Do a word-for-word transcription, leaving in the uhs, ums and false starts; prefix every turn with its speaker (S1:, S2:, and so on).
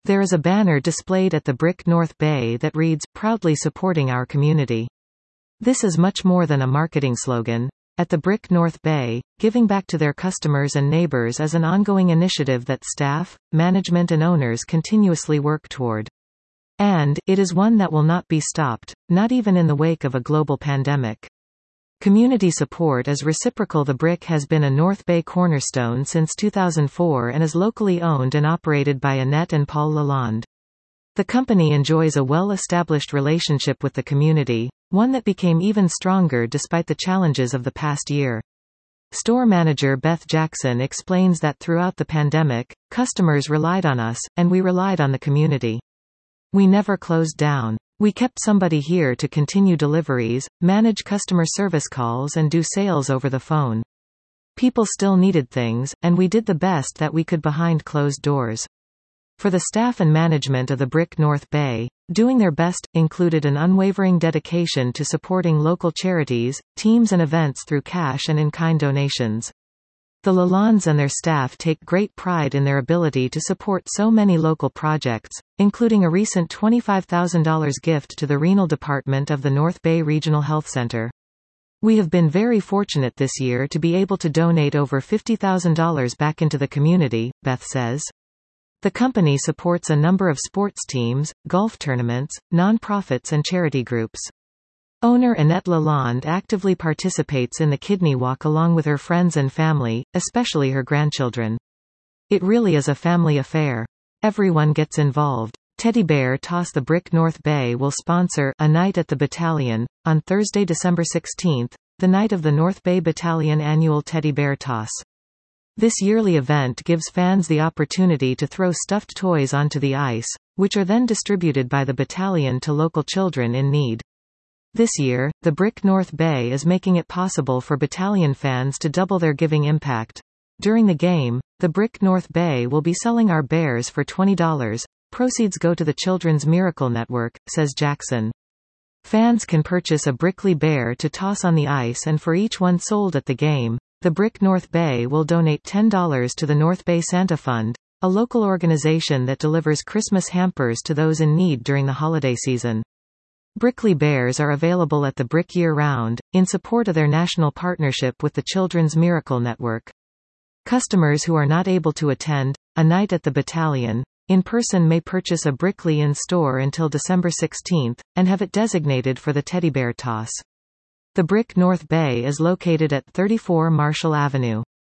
S1: There is a banner displayed at the Brick North Bay that reads, "Proudly supporting our community." This is much more than a marketing slogan. At the Brick North Bay, giving back to their customers and neighbors is an ongoing initiative that staff, management and owners continuously work toward. And, it is one that will not be stopped, not even in the wake of a global pandemic. Community support is reciprocal. The Brick has been a North Bay cornerstone since two thousand four and is locally owned and operated by Annette and Paul Lalonde. The company enjoys a well-established relationship with the community, one that became even stronger despite the challenges of the past year. Store manager Beth Jackson explains that throughout the pandemic, customers relied on us, and we relied on the community. We never closed down. We kept somebody here to continue deliveries, manage customer service calls and do sales over the phone. People still needed things, and we did the best that we could behind closed doors. For the staff and management of the Brick North Bay, doing their best included an unwavering dedication to supporting local charities, teams and events through cash and in-kind donations. The Lalondes and their staff take great pride in their ability to support so many local projects, including a recent twenty-five thousand dollars gift to the renal department of the North Bay Regional Health Center. We have been very fortunate this year to be able to donate over fifty thousand dollars back into the community, Beth says. The company supports a number of sports teams, golf tournaments, non-profits and charity groups. Owner Annette Lalonde actively participates in the Kidney Walk along with her friends and family, especially her grandchildren. It really is a family affair. Everyone gets involved. Teddy Bear Toss. The Brick North Bay will sponsor A Night at the Battalion, on Thursday, December sixteenth, the night of the North Bay Battalion annual Teddy Bear Toss. This yearly event gives fans the opportunity to throw stuffed toys onto the ice, which are then distributed by the battalion to local children in need. This year, the Brick North Bay is making it possible for battalion fans to double their giving impact. During the game, the Brick North Bay will be selling our bears for twenty dollars. Proceeds go to the Children's Miracle Network, says Jackson. Fans can purchase a Brickley bear to toss on the ice, and for each one sold at the game, the Brick North Bay will donate ten dollars to the North Bay Santa Fund, a local organization that delivers Christmas hampers to those in need during the holiday season. Brickley bears are available at the Brick year-round, in support of their national partnership with the Children's Miracle Network. Customers who are not able to attend A Night at the Battalion in person may purchase a Brickley in store until December sixteenth, and have it designated for the Teddy Bear Toss. The Brick North Bay is located at thirty-four Marshall Avenue.